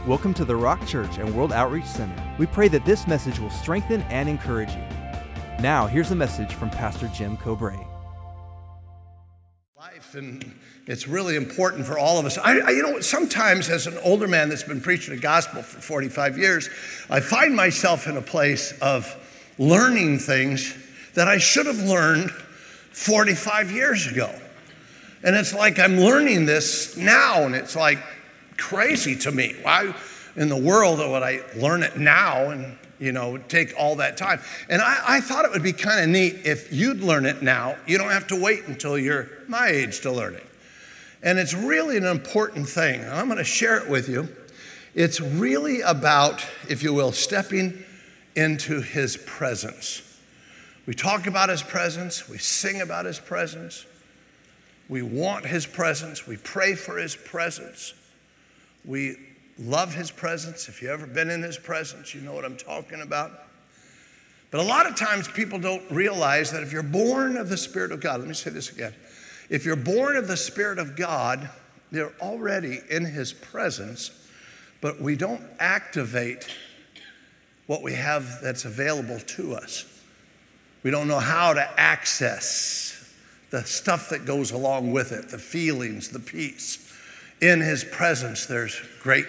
Welcome to the Rock Church and World Outreach Center. We pray that this message will strengthen and encourage you. Now, here's a message from Pastor Jim Cobray. Life, and it's really important for all of us. Sometimes as an older man that's been preaching the gospel for 45 years, I find myself in a place of learning things that I should have learned 45 years ago. And it's like I'm learning this now, and it's like crazy to me. Why in the world would I learn it now and, take all that time? And I thought it would be kind of neat if you'd learn it now. You don't have to wait until you're my age to learn it. And it's really an important thing. I'm going to share it with you. It's really about, if you will, stepping into his presence. We talk about his presence. We sing about his presence. We want his presence. We pray for his presence. We love his presence. If you've ever been in his presence, you know what I'm talking about. But a lot of times people don't realize that if you're born of the Spirit of God, let me say this again. If you're born of the Spirit of God, you're already in his presence, but we don't activate what we have that's available to us. We don't know how to access the stuff that goes along with it, the feelings, the peace. In his presence, there's great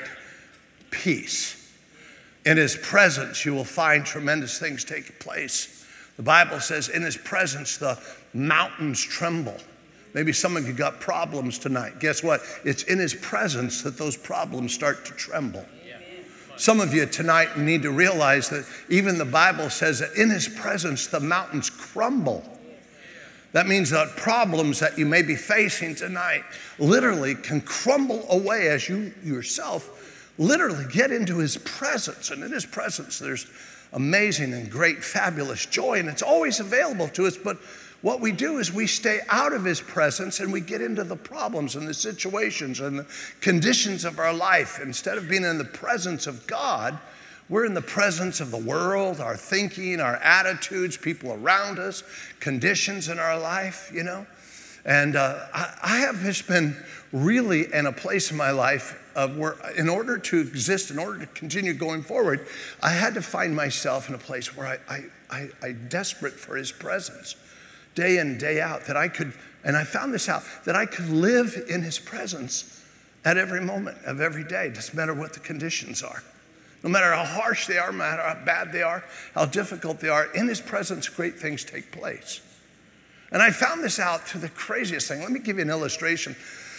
peace. In his presence, you will find tremendous things taking place. The Bible says, in his presence, the mountains tremble. Maybe some of you got problems tonight. Guess what? It's in his presence that those problems start to tremble. Some of you tonight need to realize that even the Bible says that in his presence, the mountains crumble. That means that problems that you may be facing tonight literally can crumble away as you yourself literally get into his presence. And in his presence, there's amazing and great, fabulous joy, and it's always available to us. But what we do is we stay out of his presence and we get into the problems and the situations and the conditions of our life. Instead of being in the presence of God, we're in the presence of the world, our thinking, our attitudes, people around us, conditions in our life, And I have just been really in a place in my life of where, in order to exist, in order to continue going forward, I had to find myself in a place where I desperate for his presence, day in, day out, that I could, and I found this out, that I could live in his presence at every moment of every day, doesn't matter what the conditions are. No matter how harsh they are, no matter how bad they are, how difficult they are, in his presence, great things take place. And I found this out through the craziest thing. Let me give you an illustration.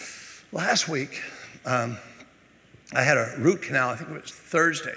Last week, I had a root canal. I think it was Thursday.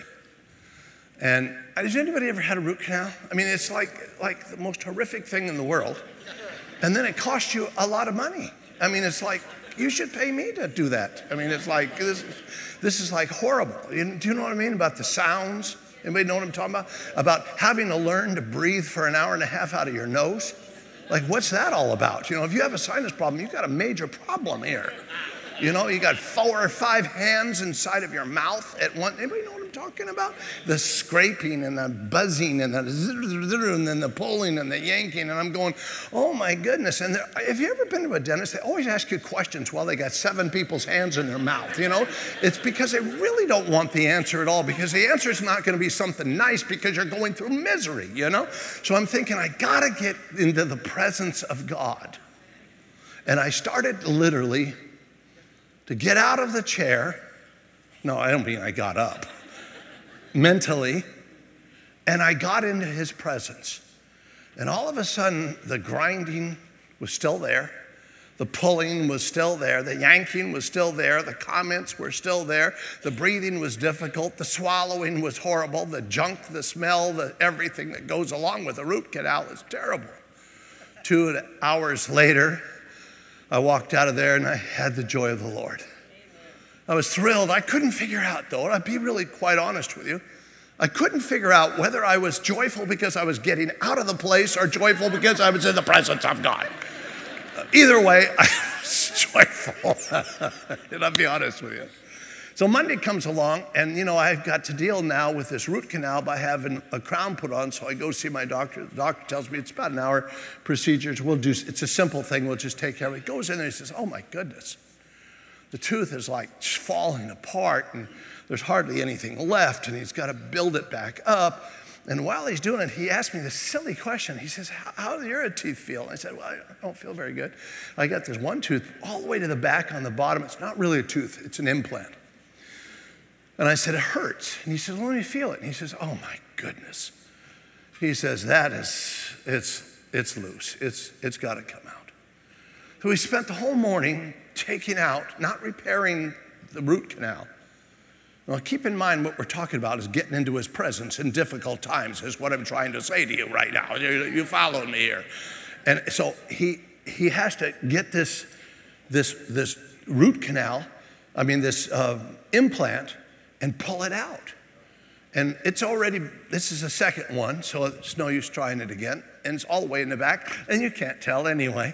And has anybody ever had a root canal? I mean, it's like the most horrific thing in the world. And then it costs you a lot of money. I mean, it's like, you should pay me to do that. I mean, it's like, this is like horrible. Do you know what I mean about the sounds? Anybody know what I'm talking about? About having to learn to breathe for an hour and a half out of your nose? Like, what's that all about? If you have a sinus problem, you've got a major problem here. You got 4 or 5 hands inside of your mouth at once. Anybody know what I'm talking about? The scraping and the buzzing and then the pulling and the yanking. And I'm going, oh my goodness. And have you ever been to a dentist? They always ask you questions while they got 7 people's hands in their mouth, It's because they really don't want the answer at all, because the answer is not going to be something nice because you're going through misery, So I'm thinking, I got to get into the presence of God. And I started literally to get out of the chair. No, I don't mean I got up. Mentally. And I got into his presence. And all of a sudden, the grinding was still there. The pulling was still there. The yanking was still there. The comments were still there. The breathing was difficult. The swallowing was horrible. The junk, the smell, everything that goes along with a root canal is terrible. 2 hours later, I walked out of there and I had the joy of the Lord. I was thrilled. I couldn't figure out, though, and I'd be really quite honest with you, I couldn't figure out whether I was joyful because I was getting out of the place or joyful because I was in the presence of God. Either way, I was joyful, and I'll be honest with you. So Monday comes along, and I've got to deal now with this root canal by having a crown put on. So I go see my doctor. The doctor tells me it's about an hour procedure. It's a simple thing. We'll just take care of it. He goes in there and he says, oh my goodness. The tooth is like falling apart, and there's hardly anything left, and he's got to build it back up. And while he's doing it, he asked me this silly question. He says, how do your teeth feel? And I said, well, I don't feel very good. I got this one tooth all the way to the back on the bottom. It's not really a tooth, it's an implant. And I said, it hurts. And he said, well, let me feel it. And he says, oh my goodness. He says, it's loose. It's got to come out. So we spent the whole morning taking out, not repairing the root canal. Now, keep in mind what we're talking about is getting into his presence in difficult times is what I'm trying to say to you right now. You follow me here. And so he has to get this root canal, this implant, and pull it out. And this is the second one, so it's no use trying it again. And it's all the way in the back, and you can't tell anyway.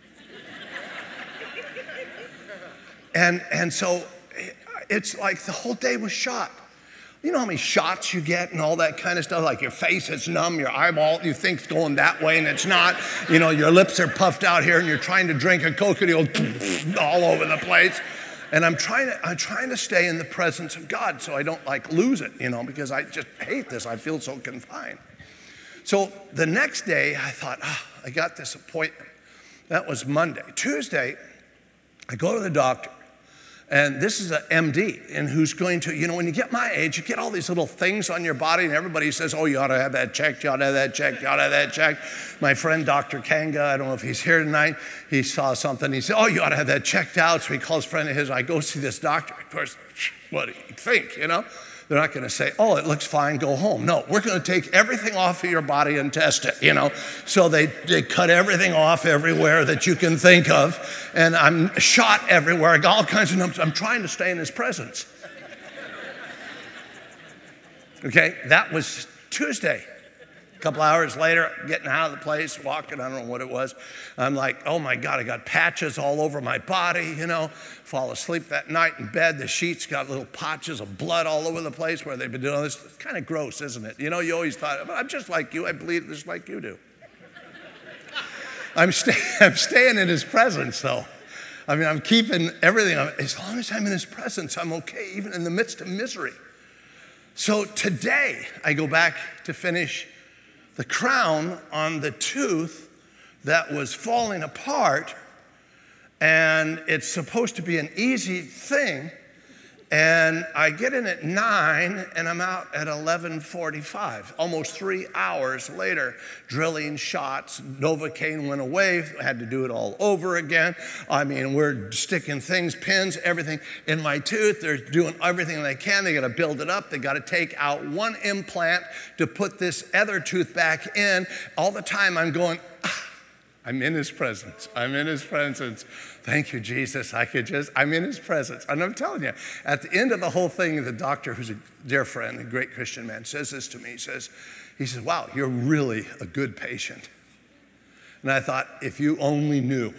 And so it's like the whole day was shot. You know how many shots you get and all that kind of stuff? Like your face is numb, your eyeball, you think it's going that way and it's not. You know, your lips are puffed out here and you're trying to drink a Coke and you'll all over the place. And I'm trying to stay in the presence of God so I don't lose it, because I just hate this. I feel so confined. So the next day I thought, I got this appointment. That was Monday. Tuesday, I go to the doctor. And this is an MD, and who's going to, when you get my age, you get all these little things on your body, and everybody says, oh, you ought to have that checked, you ought to have that checked, you ought to have that checked. My friend, Dr. Kanga, I don't know if he's here tonight, he saw something. He said, oh, you ought to have that checked out. So he calls a friend of his. I go see this doctor. Of course, what do you think, They're not going to say, oh, it looks fine, go home. No, we're going to take everything off of your body and test it, So they cut everything off everywhere that you can think of. And I'm shot everywhere. I got all kinds of numbers. I'm trying to stay in his presence. Okay, that was Tuesday. A couple hours later, getting out of the place, walking, I don't know what it was. I'm like, oh my God, I got patches all over my body, Fall asleep that night in bed, the sheets got little patches of blood all over the place where they've been doing this. It's kind of gross, isn't it? You always thought, I'm just like you, I bleed just like you do. I'm staying in his presence though. I'm keeping everything. As long as I'm in his presence, I'm okay, even in the midst of misery. So today, I go back to finish the crown on the tooth that was falling apart, and it's supposed to be an easy thing, and I get in at 9 and I'm out at 11:45, almost 3 hours later, drilling shots. Novocaine went away, had to do it all over again. We're sticking things, pins, everything in my tooth. They're doing everything they can. They got to build it up. They got to take out one implant to put this other tooth back in. All the time I'm going, I'm in his presence. I'm in his presence. Thank you, Jesus. I'm in his presence. And I'm telling you, at the end of the whole thing, the doctor, who's a dear friend, a great Christian man, says this to me. He says, wow, you're really a good patient. And I thought, if you only knew.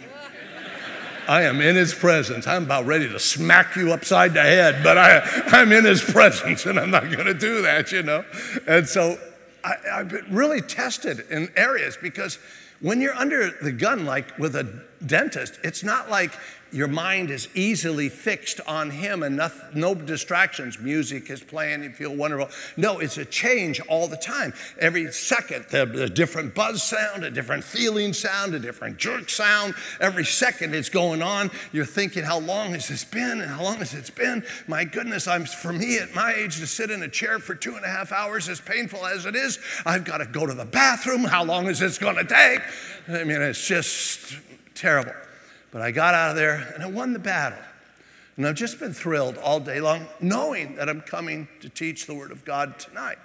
I am in his presence. I'm about ready to smack you upside the head, but I'm in his presence, and I'm not going to do that, And so I've been really tested in areas because when you're under the gun, like with a dentist, it's not like your mind is easily fixed on him and no distractions. Music is playing, you feel wonderful. No, it's a change all the time. Every second, a different buzz sound, a different feeling sound, a different jerk sound. Every second it's going on. You're thinking, how long has this been? And how long has it been? My goodness, for me at my age to sit in a chair for 2.5 hours, as painful as it is, I've got to go to the bathroom. How long is this going to take? It's just terrible. But I got out of there and I won the battle. And I've just been thrilled all day long knowing that I'm coming to teach the Word of God tonight.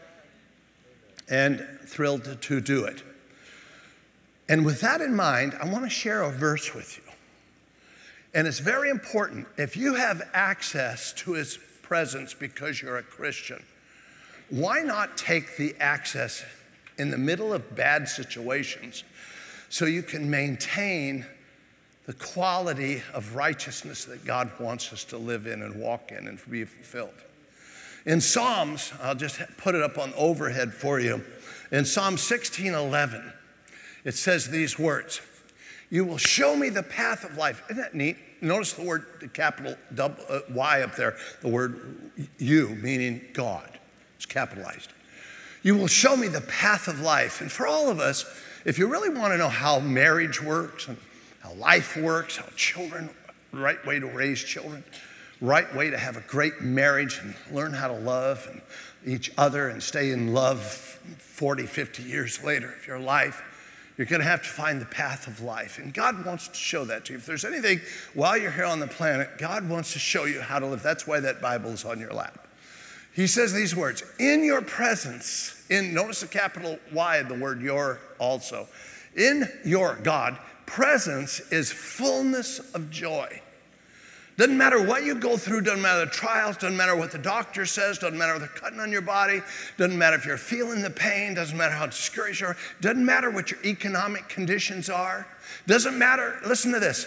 And thrilled to do it. And with that in mind, I want to share a verse with you. And it's very important. If you have access to his presence because you're a Christian, why not take the access in the middle of bad situations so you can maintain the quality of righteousness that God wants us to live in and walk in and be fulfilled. In Psalms, I'll just put it up on overhead for you. In Psalm 16:11, it says these words, You will show me the path of life. Isn't that neat? Notice the word, the capital Y up there, the word you, meaning God. It's capitalized. You will show me the path of life. And for all of us, if you really want to know how marriage works and how life works, how children, right way to raise children, right way to have a great marriage and learn how to love and each other and stay in love 40, 50 years later of your life, you're going to have to find the path of life. And God wants to show that to you. If there's anything while you're here on the planet, God wants to show you how to live. That's why that Bible is on your lap. He says these words, in your presence, notice the capital Y in the word your also. In your, God, presence is fullness of joy. Doesn't matter what you go through, doesn't matter the trials, doesn't matter what the doctor says, doesn't matter what they're cutting on your body, doesn't matter if you're feeling the pain, doesn't matter how discouraged you are, doesn't matter what your economic conditions are, doesn't matter, listen to this,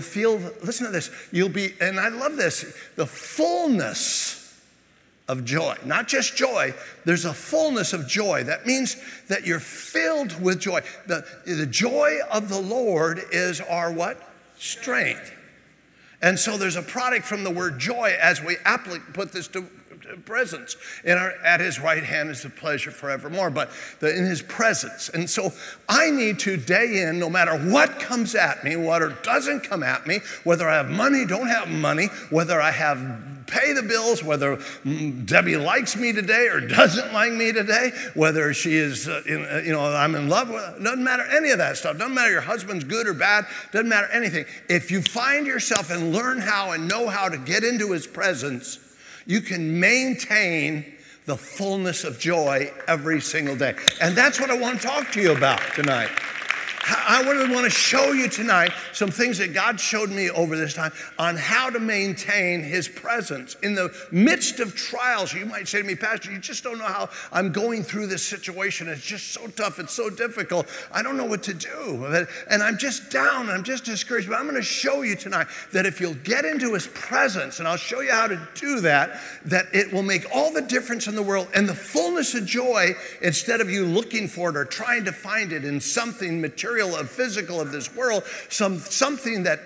you'll be, and I love this, the fullness of joy. Not just joy, there's a fullness of joy. That means that you're filled with joy. The joy of the Lord is our what? Strength. And so there's a product from the word joy as we aptly put this to presence. At his right hand is the pleasure forevermore, but in his presence. And so I need to day in, no matter what comes at me, what doesn't come at me, whether I have money, don't have money, whether I have pay the bills, whether Debbie likes me today or doesn't like me today, whether she is, I'm in love with her, doesn't matter any of that stuff. Doesn't matter your husband's good or bad, doesn't matter anything. If you find yourself and learn how and know how to get into his presence, you can maintain the fullness of joy every single day. And that's what I want to talk to you about tonight. I really want to show you tonight some things that God showed me over this time on how to maintain his presence. In the midst of trials, you might say to me, Pastor, you just don't know how I'm going through this situation. It's just so tough. It's so difficult. I don't know what to do. And I'm just down. I'm just discouraged. But I'm going to show you tonight that if you'll get into his presence, and I'll show you how to do that, that it will make all the difference in the world. And the fullness of joy, instead of you looking for it or trying to find it in something material, of physical of this world, something that,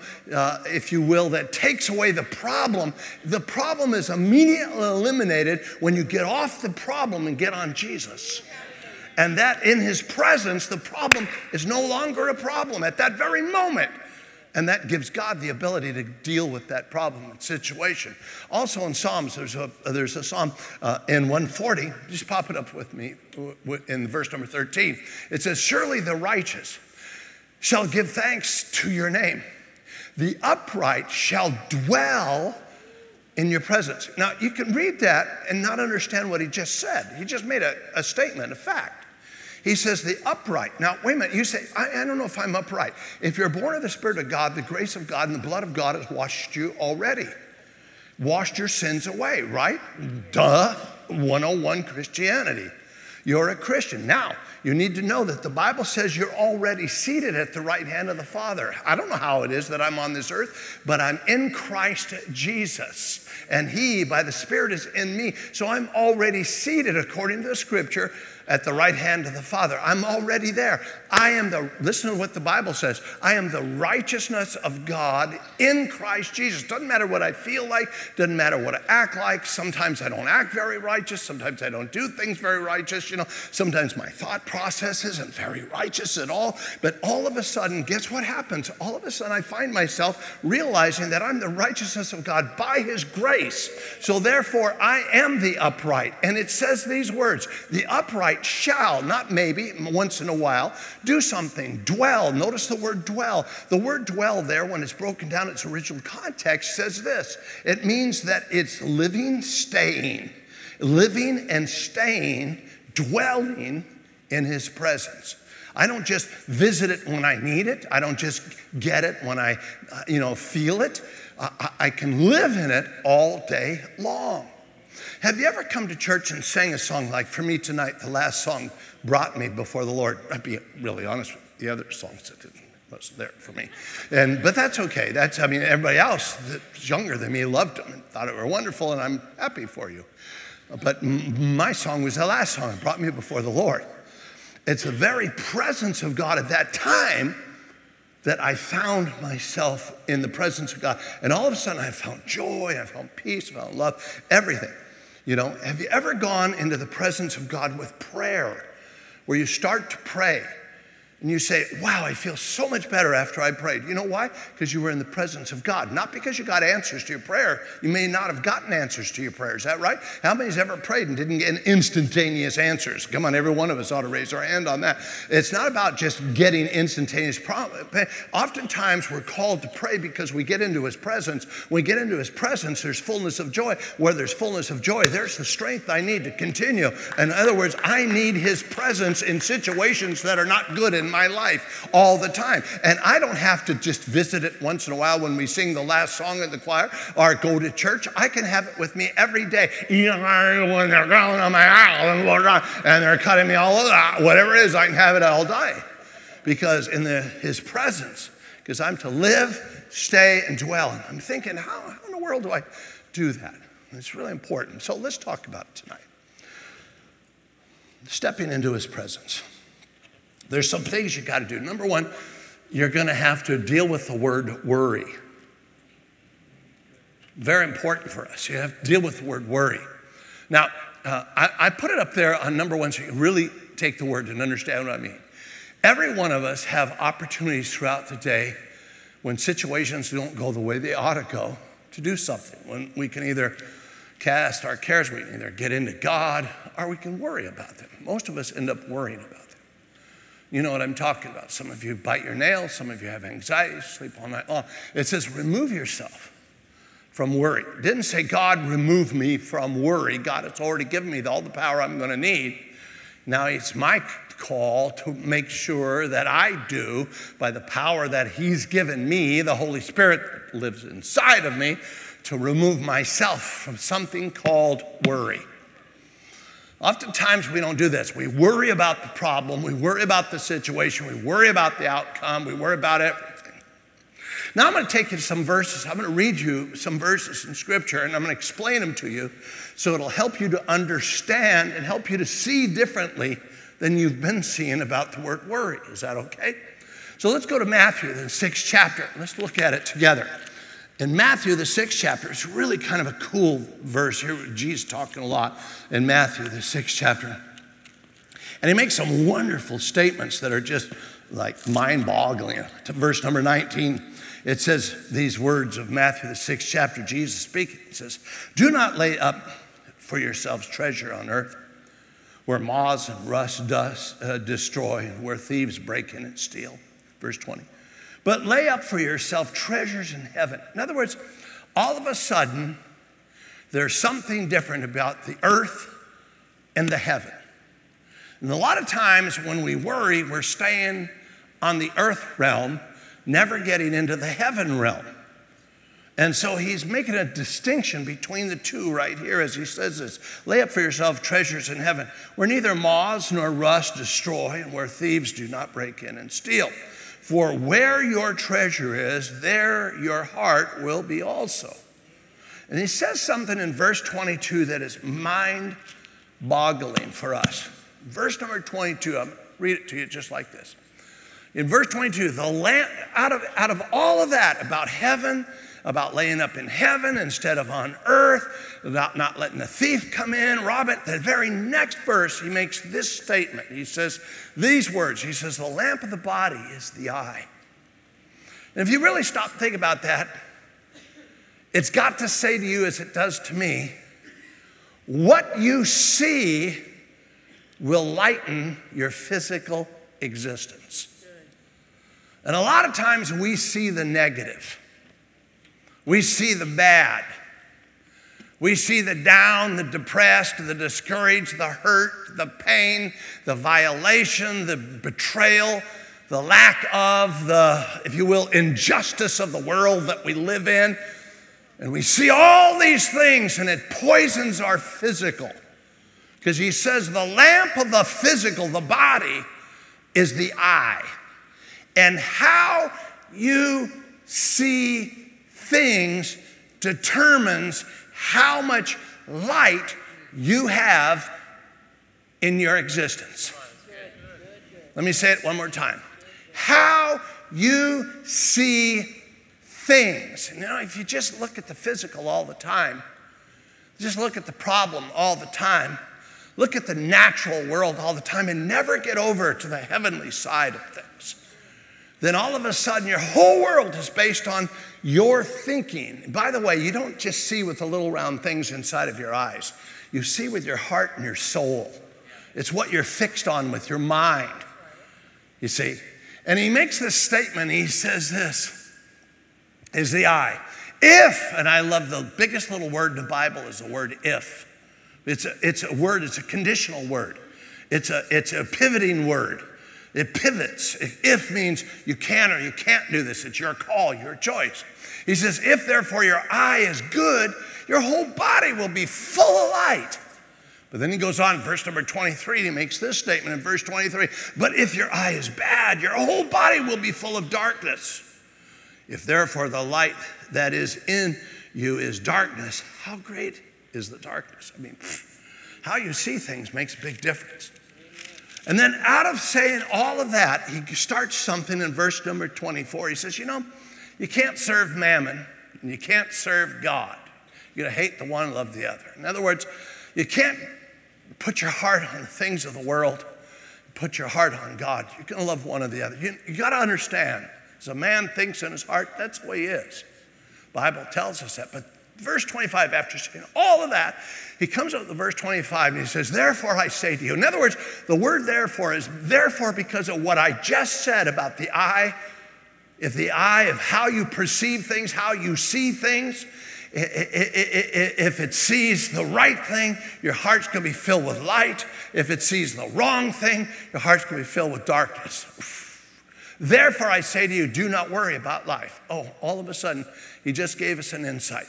if you will, that takes away the problem. The problem is immediately eliminated when you get off the problem and get on Jesus. And that in his presence, the problem is no longer a problem at that very moment. And that gives God the ability to deal with that problem and situation. Also in Psalms, there's a Psalm in 140. Just pop it up with me in verse number 13. It says, surely the righteous shall give thanks to your name. The upright shall dwell in your presence. Now, you can read that and not understand what he just said. He just made a statement, a fact. He says the upright. Now, wait a minute. You say, I don't know if I'm upright. If you're born of the Spirit of God, the grace of God and the blood of God has washed you already. Washed your sins away, right? Duh. 101 Christianity. You're a Christian. Now, you need to know that the Bible says you're already seated at the right hand of the Father. I don't know how it is that I'm on this earth, but I'm in Christ Jesus. And he, by the Spirit, is in me. So I'm already seated, according to the Scripture, at the right hand of the Father. I'm already there. Listen to what the Bible says. I am the righteousness of God in Christ Jesus. Doesn't matter what I feel like. Doesn't matter what I act like. Sometimes I don't act very righteous. Sometimes I don't do things very righteous. Sometimes my thought process isn't very righteous at all. But all of a sudden, guess what happens? All of a sudden, I find myself realizing that I'm the righteousness of God by his grace. So therefore, I am the upright. And it says these words, the upright shall, not maybe, once in a while, do something, dwell. Notice the word dwell. The word dwell there, when it's broken down its original context, says this. It means that it's living, staying, dwelling in his presence. I don't just visit it when I need it. I don't just get it when I, feel it. I can live in it all day long. Have you ever come to church and sang a song like, for me tonight, the last song brought me before the Lord? I'd be really honest with you, the other songs that wasn't there for me. But that's okay. Everybody else that's younger than me loved them and thought it were wonderful, and I'm happy for you. But my song was the last song that brought me before the Lord. It's the very presence of God at that time that I found myself in the presence of God. And all of a sudden, I found joy, I found peace, I found love, everything. You know, have you ever gone into the presence of God with prayer, where you start to pray and you say, wow, I feel so much better after I prayed. You know why? Because you were in the presence of God. Not because you got answers to your prayer. You may not have gotten answers to your prayer. Is that right? How many's ever prayed and didn't get instantaneous answers? Come on, every one of us ought to raise our hand on that. It's not about just getting instantaneous Oftentimes we're called to pray because we get into his presence. When we get into his presence, there's fullness of joy. Where there's fullness of joy, there's the strength I need to continue. In other words, I need his presence in situations that are not good in my life all the time. And I don't have to just visit it once in a while when we sing the last song of the choir or go to church. I can have it with me every day. When they're going on my aisle and they're cutting me all over, whatever it is, I can have it all day. Because in his presence, because I'm to live, stay, and dwell. And I'm thinking, how in the world do I do that? And it's really important. So let's talk about it tonight. Stepping into his presence. There's some things you got to do. Number one, you're going to have to deal with the word worry. Very important for us. You have to deal with the word worry. Now, I put it up there on number one so you can really take the word and understand what I mean. Every one of us have opportunities throughout the day when situations don't go the way they ought to go to do something. When we can either cast our cares, we can either get into God, or we can worry about them. Most of us end up worrying about them. You know what I'm talking about. Some of you bite your nails. Some of you have anxiety, sleep all night long. It says remove yourself from worry. It didn't say, God, remove me from worry. God has already given me all the power I'm going to need. Now it's my call to make sure that I do, by the power that he's given me, the Holy Spirit lives inside of me, to remove myself from something called worry. Oftentimes we don't do this. We worry about the problem. We worry about the situation. We worry about the outcome. We worry about everything. Now I'm going to take you to some verses. I'm going to read you some verses in Scripture, and I'm going to explain them to you so it'll help you to understand and help you to see differently than you've been seeing about the word worry. Is that okay? So let's go to Matthew, the 6th chapter. Let's look at it together. In Matthew, the 6th chapter, it's really kind of a cool verse here. Jesus talking a lot in Matthew, the 6th chapter. And he makes some wonderful statements that are just like mind-boggling. To verse number 19, it says these words of Matthew, the 6th chapter, Jesus speaking. He says, do not lay up for yourselves treasure on earth, where moths and rust destroy, and where thieves break in and steal. Verse 20. But lay up for yourself treasures in heaven. In other words, all of a sudden, there's something different about the earth and the heaven. And a lot of times when we worry, we're staying on the earth realm, never getting into the heaven realm. And so he's making a distinction between the two right here as he says this. Lay up for yourself treasures in heaven, where neither moths nor rust destroy, and where thieves do not break in and steal. For where your treasure is, there your heart will be also. And he says something in verse 22 that is mind-boggling for us. Verse number 22, I'll read it to you just like this. In verse 22, out of all of that about heaven, about laying up in heaven instead of on earth, about not letting the thief come in, rob it, the very next verse, he makes this statement. He says these words. He says, the lamp of the body is the eye. And if you really stop and think about that, it's got to say to you, as it does to me, what you see will lighten your physical existence. And a lot of times we see the negative. We see the bad. We see the down, the depressed, the discouraged, the hurt, the pain, the violation, the betrayal, the lack of the, if you will, injustice of the world that we live in. And we see all these things, and it poisons our physical. Because he says the lamp of the physical, the body, is the eye. And how you see things determines how much light you have in your existence. Let me say it one more time. How you see things. And if you just look at the physical all the time, just look at the problem all the time, look at the natural world all the time, and never get over to the heavenly side of things, then all of a sudden your whole world is based on your thinking. By the way, you don't just see with the little round things inside of your eyes. You see with your heart and your soul. It's what you're fixed on with your mind, you see. And he makes this statement. He says this is the eye. If, and I love the biggest little word in the Bible is the word if. It's a word, it's a conditional word. It's a pivoting word. It pivots. If means you can or you can't do this. It's your call, your choice. He says, if therefore your eye is good, your whole body will be full of light. But then he goes on, verse number 23, he makes this statement in verse 23. But if your eye is bad, your whole body will be full of darkness. If therefore the light that is in you is darkness, how great is the darkness? I mean, how you see things makes a big difference. And then out of saying all of that, he starts something in verse number 24. He says, you can't serve mammon and you can't serve God. You're going to hate the one and love the other. In other words, you can't put your heart on the things of the world, put your heart on God. You're going to love one or the other. You got to understand, as a man thinks in his heart, that's the way he is. The Bible tells us that. But verse 25, after saying all of that, he comes up to verse 25 and he says, therefore I say to you. In other words, the word therefore is therefore because of what I just said about the eye. If the eye of how you perceive things, how you see things, if it sees the right thing, your heart's going to be filled with light. If it sees the wrong thing, your heart's going to be filled with darkness. Therefore I say to you, do not worry about life. Oh, all of a sudden, he just gave us an insight.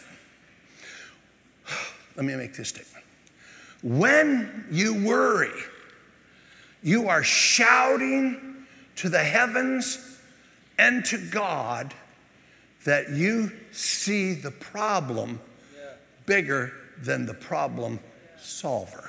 Let me make this statement. When you worry, you are shouting to the heavens and to God that you see the problem bigger than the problem solver.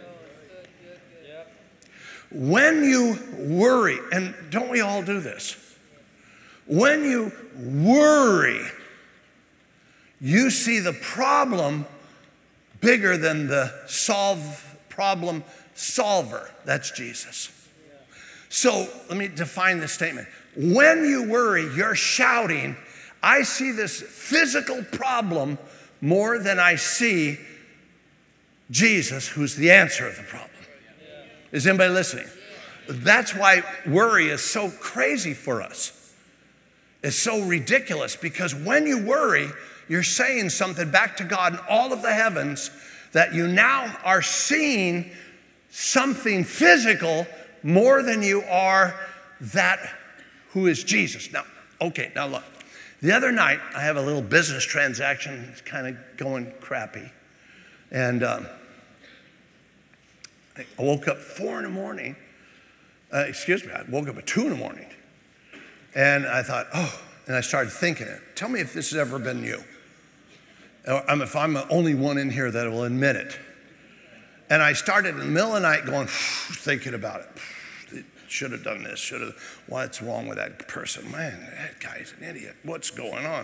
When you worry, and don't we all do this? When you worry, you see the problem bigger than the problem solver. That's Jesus. So let me define this statement. When you worry, you're shouting, I see this physical problem more than I see Jesus, who's the answer of the problem. Is anybody listening? That's why worry is so crazy for us. It's so ridiculous because when you worry, you're saying something back to God in all of the heavens that you now are seeing something physical more than you are that who is Jesus. Now look. The other night, I have a little business transaction. It's kind of going crappy. And I woke up 4 in the morning. I woke up at 2 in the morning. And I thought, and I started thinking it. Tell me if this has ever been you. If I'm the only one in here that will admit it. And I started in the middle of the night going, thinking about it. Should have done this, what's wrong with that person? Man, that guy's an idiot. What's going on?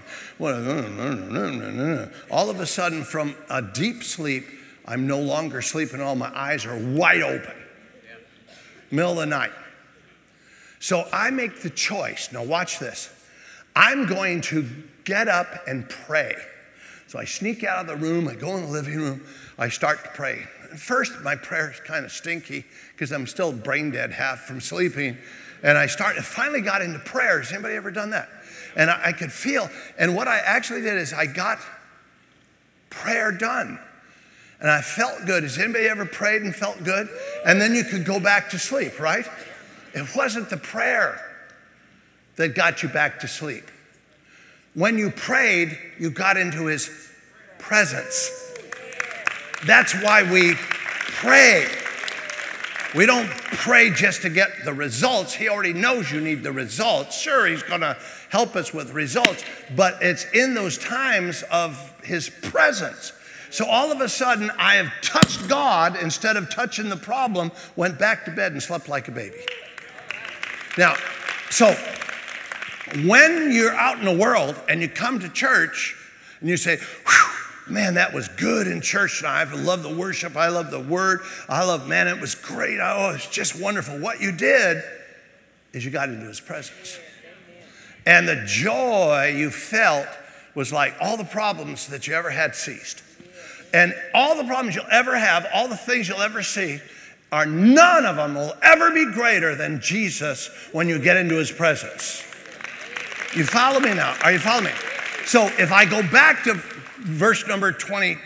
All of a sudden, from a deep sleep, I'm no longer sleeping. All my eyes are wide open. Middle of the night. So I make the choice. Now watch this. I'm going to get up and pray. So I sneak out of the room. I go in the living room. I start to pray. At first, my prayer is kind of stinky because I'm still brain dead half from sleeping. And I finally got into prayer. Has anybody ever done that? And I could feel, and what I actually did is I got prayer done. And I felt good. Has anybody ever prayed and felt good? And then you could go back to sleep, right? It wasn't the prayer that got you back to sleep. When you prayed, you got into his presence. That's why we pray. We don't pray just to get the results. He already knows you need the results. Sure, he's going to help us with results, but it's in those times of his presence. So all of a sudden, I have touched God instead of touching the problem, went back to bed and slept like a baby. Now, so When you're out in the world and you come to church and you say, whew, man, that was good in church tonight. I love the worship. I love the word. Man, it was great. Oh, it's just wonderful. What you did is you got into his presence. And the joy you felt was like all the problems that you ever had ceased. And all the problems you'll ever have, all the things you'll ever see, none of them will ever be greater than Jesus when you get into his presence. You follow me now? Are you following me? So if I go back to verse number 22,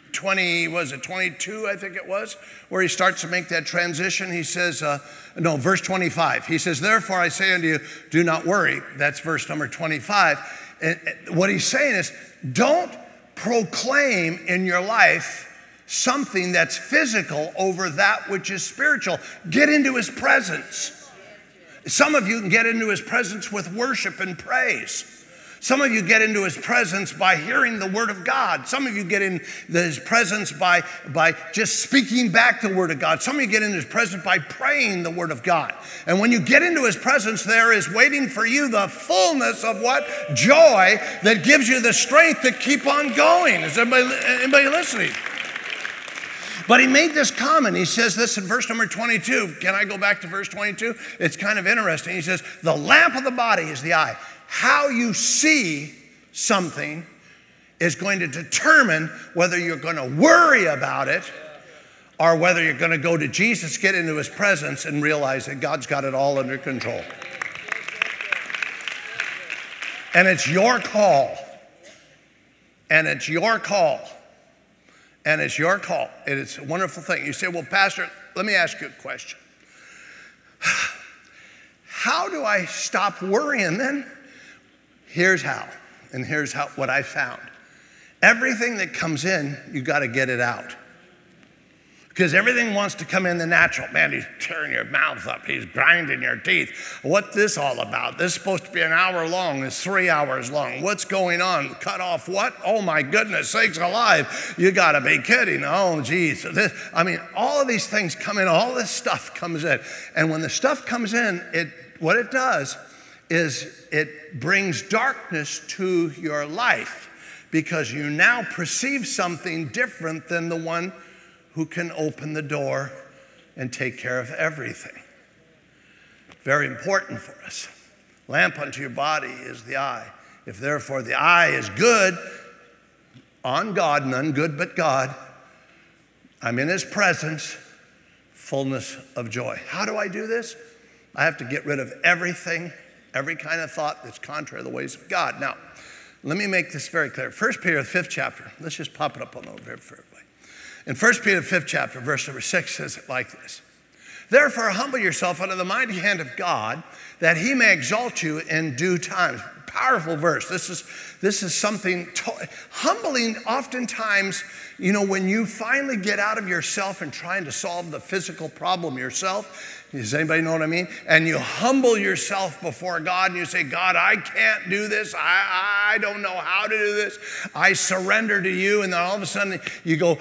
I think it was, where he starts to make that transition. He says, verse 25. He says, therefore I say unto you, do not worry. That's verse number 25. And what he's saying is, don't proclaim in your life something that's physical over that which is spiritual. Get into his presence. Some of you can get into his presence with worship and praise. Some of you get into his presence by hearing the word of God. Some of you get in his presence by just speaking back the word of God. Some of you get into his presence by praying the word of God. And when you get into his presence, there is waiting for you the fullness of what? Joy that gives you the strength to keep on going. Is anybody listening? But he made this comment. He says this in verse number 22. Can I go back to verse 22? It's kind of interesting. He says, the lamp of the body is the eye. How you see something is going to determine whether you're going to worry about it or whether you're going to go to Jesus, get into his presence, and realize that God's got it all under control. And it's your call. And it's your call. And it's your call. And it's a wonderful thing. You say, well, Pastor, let me ask you a question. How do I stop worrying then? Here's how. And here's what I found. Everything that comes in, you got to get it out. Because everything wants to come in the natural. Man, he's tearing your mouth up. He's grinding your teeth. What's this all about? This is supposed to be an hour long. It's 3 hours long. What's going on? Cut off what? Oh, my goodness sakes alive. You got to be kidding. Oh, geez. All of these things come in. All this stuff comes in. And when the stuff comes in, what it does is it brings darkness to your life because you now perceive something different than the one who can open the door and take care of everything. Very important for us. Lamp unto your body is the eye. If therefore the eye is good, on God, none good but God, I'm in his presence, fullness of joy. How do I do this? I have to get rid of everything, every kind of thought that's contrary to the ways of God. Now, let me make this very clear. 1 Peter, the 5th chapter. Let's just pop it up on the over here for everybody. In 1 Peter, the 5th chapter, verse number 6 says it like this. Therefore, humble yourself under the mighty hand of God, that he may exalt you in due time. Powerful verse. This is something humbling. Oftentimes, when you finally get out of yourself and trying to solve the physical problem yourself, does anybody know what I mean? And you humble yourself before God and you say, God, I can't do this. I don't know how to do this. I surrender to you. And then all of a sudden you go,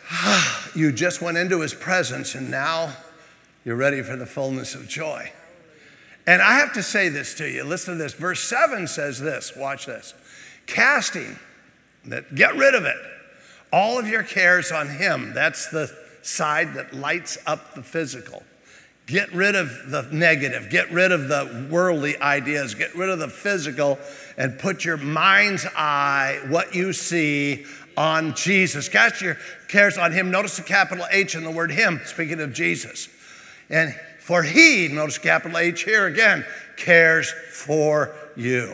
you just went into his presence and now you're ready for the fullness of joy. And I have to say this to you. Listen to this. Verse 7 says this. Watch this. Casting, get rid of it. All of your cares on him. That's the side that lights up the physical. Get rid of the negative. Get rid of the worldly ideas. Get rid of the physical and put your mind's eye, what you see, on Jesus. Cast your cares on him. Notice the capital H in the word him, speaking of Jesus. And for he, notice capital H here again, cares for you.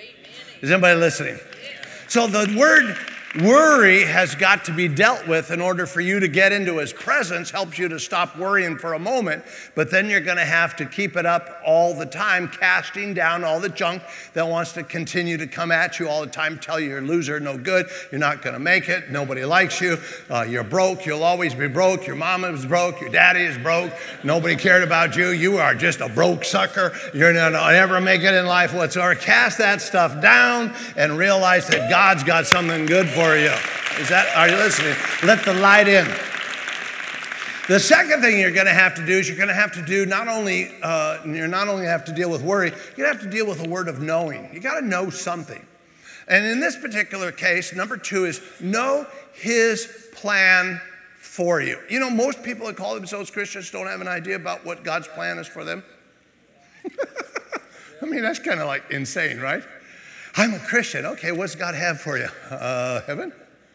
Is anybody listening? So the word worry has got to be dealt with in order for you to get into his presence. Helps you to stop worrying for a moment, but then you're going to have to keep it up all the time, casting down all the junk that wants to continue to come at you all the time, tell you you're a loser, no good, you're not going to make it, nobody likes you, you're broke, you'll always be broke, your mama is broke, your daddy is broke, nobody cared about you, you are just a broke sucker, you're not going to ever make it in life whatsoever. Cast that stuff down and realize that God's got something good for you. Are you listening? Let the light in. The second thing you're going to have to do is you're going to have to do you're not only have to deal with worry, you have to deal with the word of knowing. You got to know something. And in this particular case, number 2 is know his plan for you. You know, most people that call themselves Christians don't have an idea about what God's plan is for them. I mean, that's kind of like insane, right? I'm a Christian. Okay, what's God have for you? Heaven?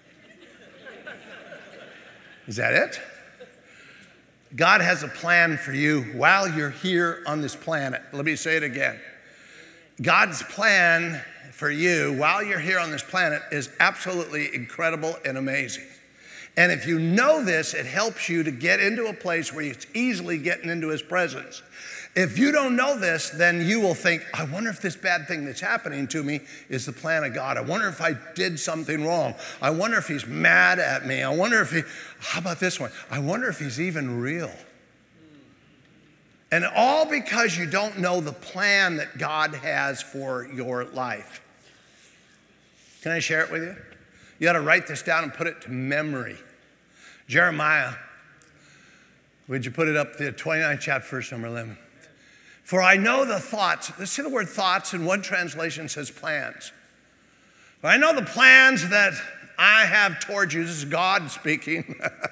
Is that it? God has a plan for you while you're here on this planet. Let me say it again. God's plan for you while you're here on this planet is absolutely incredible and amazing. And if you know this, it helps you to get into a place where it's easily getting into his presence. If you don't know this, then you will think, I wonder if this bad thing that's happening to me is the plan of God. I wonder if I did something wrong. I wonder if he's mad at me. I wonder if how about this one? I wonder if he's even real. And all because you don't know the plan that God has for your life. Can I share it with you? You got to write this down and put it to memory. Jeremiah, would you put it up, the 29th chapter, verse number 11. For I know the thoughts, see the word thoughts in one translation says plans. For I know the plans that I have towards you. This is God speaking.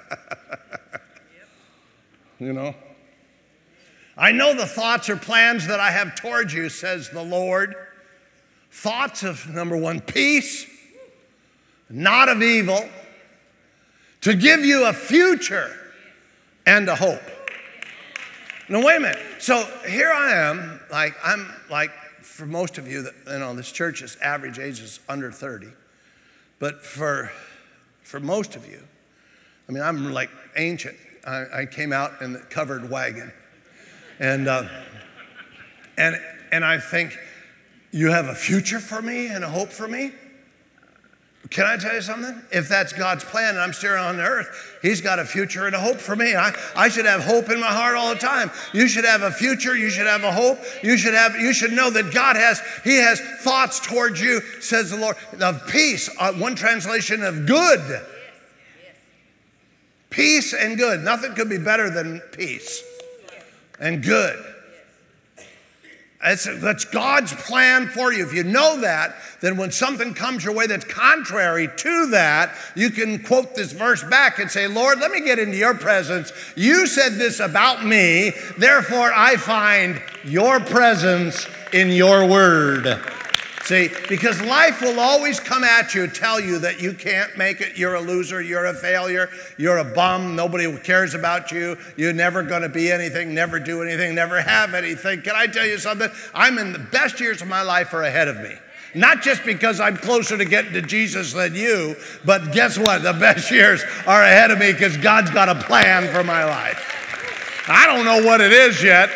You know. I know the thoughts or plans that I have towards you, says the Lord. Thoughts of, number 1, peace, not of evil, to give you a future and a hope. Now, wait a minute. So here I am, I'm like, for most of you, this church's average age is under 30. But for most of you, I mean, I'm like ancient. I came out in the covered wagon. And I think, you have a future for me and a hope for me? Can I tell you something? If that's God's plan and I'm still on the earth, he's got a future and a hope for me. I should have hope in my heart all the time. You should have a future. You should have a hope. You should know that God has thoughts towards you, says the Lord, of peace. One translation of good. Peace and good. Nothing could be better than peace and good. That's God's plan for you. If you know that, then when something comes your way that's contrary to that, you can quote this verse back and say, Lord, let me get into your presence. You said this about me, therefore I find your presence in your word. See, because life will always come at you, tell you that you can't make it, you're a loser, you're a failure, you're a bum, nobody cares about you, you're never going to be anything, never do anything, never have anything. Can I tell you something? I'm in the best years of my life are ahead of me. Not just because I'm closer to getting to Jesus than you, but guess what? The best years are ahead of me because God's got a plan for my life. I don't know what it is yet.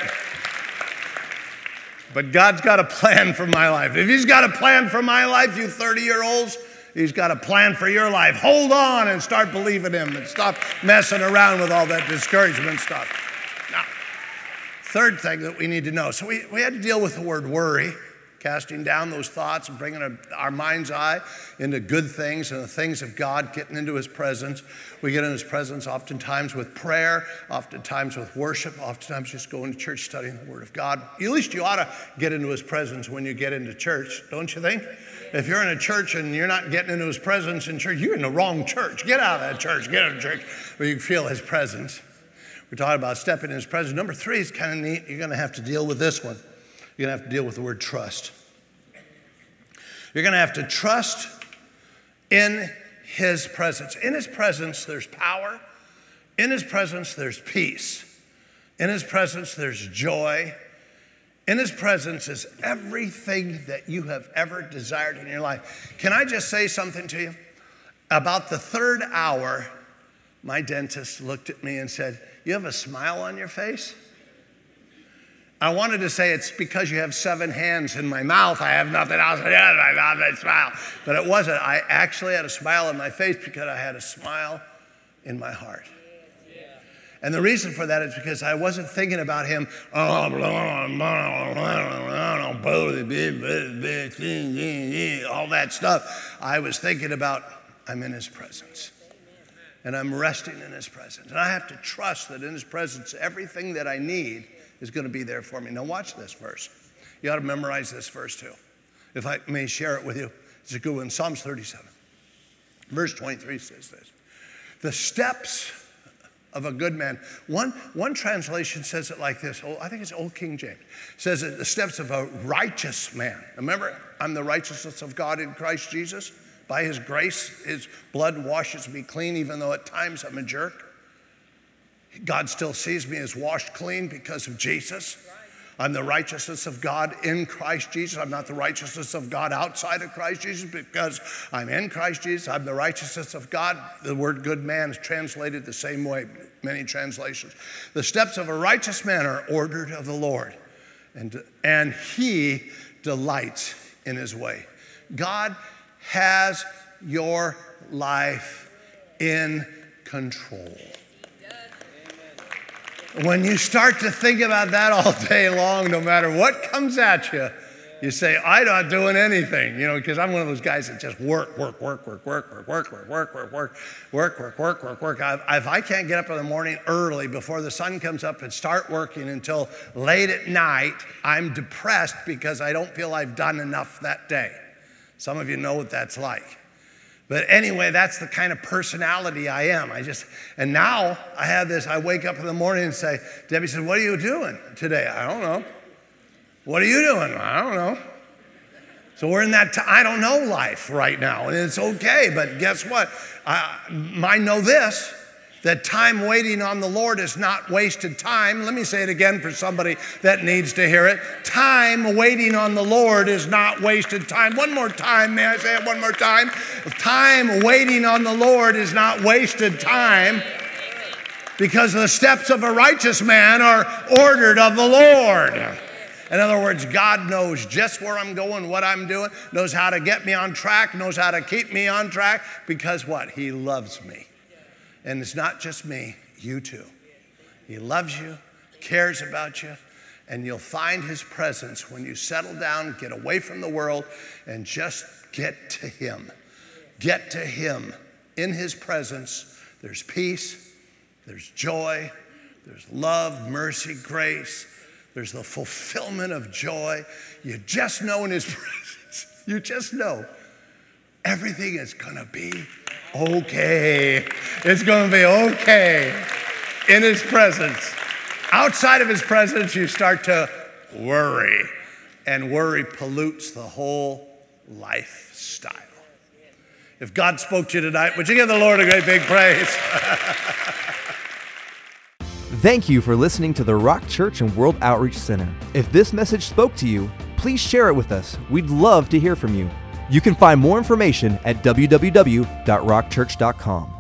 But God's got a plan for my life. If he's got a plan for my life, you 30-year-olds, he's got a plan for your life. Hold on and start believing him and stop messing around with all that discouragement stuff. Now, third thing that we need to know. So we had to deal with the word worry, casting down those thoughts and bringing our mind's eye into good things and the things of God, getting into his presence. We get in his presence oftentimes with prayer, oftentimes with worship, oftentimes just going to church studying the word of God. At least you ought to get into his presence when you get into church, don't you think? If you're in a church and you're not getting into his presence in church, you're in the wrong church. Get out of that church. Get in a church where you can feel his presence. We're talking about stepping in his presence. Number 3 is kind of neat. You're going to have to deal with this one. You're going to have to deal with the word trust. You're going to have to trust in his presence. In his presence, there's power. In his presence, there's peace. In his presence, there's joy. In his presence is everything that you have ever desired in your life. Can I just say something to you? About the 3rd hour, my dentist looked at me and said, "You have a smile on your face?" I wanted to say it's because you have 7 hands in my mouth. I have nothing else in my mouth, I smile. But it wasn't. I actually had a smile on my face because I had a smile in my heart. And the reason for that is because I wasn't thinking about him, all that stuff. I was thinking about, I'm in his presence. and I'm resting in his presence. And I have to trust that in his presence, everything that I need is going to be there for me. Now watch this verse. You ought to memorize this verse too. If I may share it with you, it's a good one. Psalms 37. Verse 23 says this. The steps of a good man. One translation says it like this. I think it's Old King James. It says the steps of a righteous man. Remember, I'm the righteousness of God in Christ Jesus. By his grace, his blood washes me clean, even though at times I'm a jerk. God still sees me as washed clean because of Jesus. I'm the righteousness of God in Christ Jesus. I'm not the righteousness of God outside of Christ Jesus because I'm in Christ Jesus. I'm the righteousness of God. The word good man is translated the same way, many translations. The steps of a righteous man are ordered of the Lord, and he delights in his way. God has your life in control. When you start to think about that all day long, no matter what comes at you, you say, I'm not doing anything, because I'm one of those guys that just work. If I can't get up in the morning early before the sun comes up and start working until late at night, I'm depressed because I don't feel I've done enough that day. Some of you know what that's like. But anyway, that's the kind of personality I am. And now I have this, I wake up in the morning and say, Debbie said, what are you doing today? I don't know. What are you doing? I don't know. So we're in that I don't know life right now, and it's okay, but guess what? I know this, that time waiting on the Lord is not wasted time. Let me say it again for somebody that needs to hear it. Time waiting on the Lord is not wasted time. One more time, may I say it one more time? Time waiting on the Lord is not wasted time, because the steps of a righteous man are ordered of the Lord. In other words, God knows just where I'm going, what I'm doing, knows how to get me on track, knows how to keep me on track, because what? He loves me. And it's not just me, you too. He loves you, cares about you, and you'll find his presence when you settle down, get away from the world, and just get to him. Get to him. In his presence, there's peace, there's joy, there's love, mercy, grace. There's the fulfillment of joy. You just know in his presence. You just know everything is going to be okay. It's going to be okay in his presence. Outside of his presence, you start to worry. And worry pollutes the whole lifestyle. If God spoke to you tonight, would you give the Lord a great big praise? Thank you for listening to the Rock Church and World Outreach Center. If this message spoke to you, please share it with us. We'd love to hear from you. You can find more information at www.rockchurch.com.